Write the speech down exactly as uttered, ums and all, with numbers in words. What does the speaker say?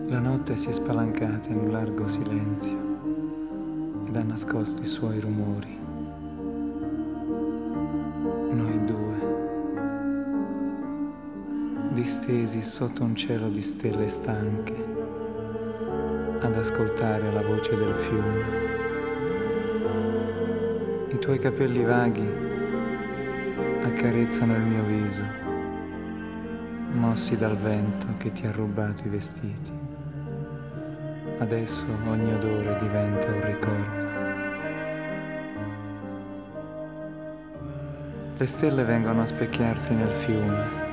La notte si è spalancata in un largo silenzio ed ha nascosto i suoi rumori. Noi due, distesi sotto un cielo di stelle stanche, ad ascoltare la voce del fiume. I tuoi capelli vaghi accarezzano il mio viso, mossi dal vento che ti ha rubato i vestiti. Adesso ogni odore diventa un ricordo. Le stelle vengono a specchiarsi nel fiume